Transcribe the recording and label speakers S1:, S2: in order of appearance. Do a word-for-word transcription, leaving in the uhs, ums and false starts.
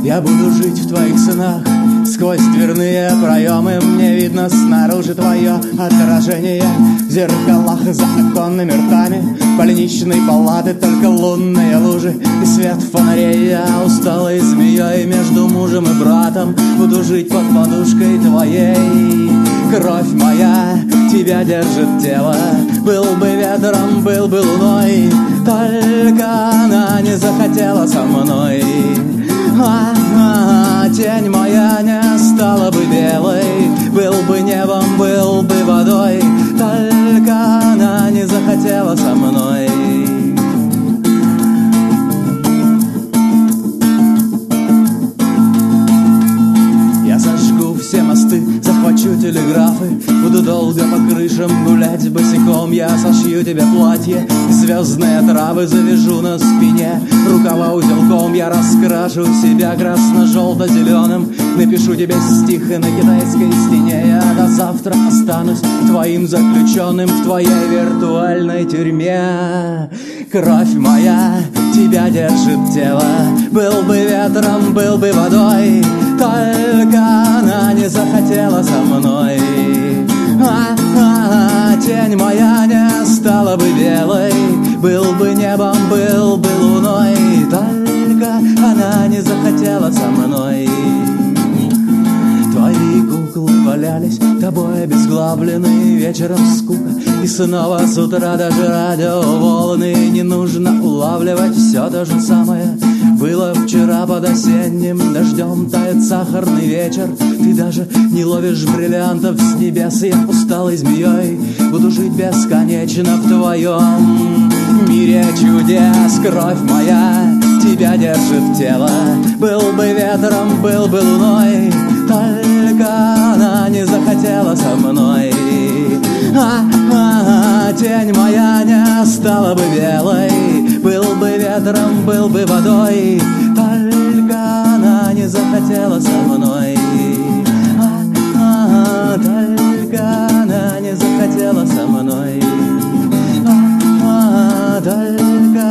S1: Я буду жить в твоих снах. Сквозь дверные проемы мне видно снаружи твое отражение. В зеркалах за оконными ртами больничной палаты только лунные лужи и свет фонарей. Я усталой змеей между мужем и братом буду жить под подушкой твоей. Кровь моя тебя держит тело. Был бы ветром, был бы луной, только она не захотела со мной. А-а-а, тень моя не стала бы белой, был бы небом, был бы водой, только она не захотела со мной. Я сожгу все мосты, захвачу телеграфы, буду долго по крышам гулять босиком. Я сошью тебе платье, звездные травы завяжу на спине, рукава узелком я раскрашу себя красно-желто-зеленым, напишу тебе стих на китайской стене. Я до завтра останусь твоим заключенным в твоей виртуальной тюрьме. Кровь моя тебя держит тело, был бы ветром, был бы водой, только она не захотела со мной. А-а-а, тень моя не стала бы белой, был бы небом, был бы луной, только она не захотела со мной. Твои куклы валялись, тобой обезглавлены, вечером скука, и снова с утра даже радиоволны. Не нужно улавливать, все то же самое было вчера под осенним дождем. Тает сахарный вечер, ты даже не ловишь бриллиантов с небес. Я усталой змеей буду жить бесконечно в твоем мире чудес. Кровь моя тебя держит тело, был бы ветром, был бы луной, только она не захотела со мной. А-а-а, тень моя не стала бы белой, был бы ветром, был бы водой, только она не захотела со мной. А-а-а, только она не захотела со мной. А-а-а, только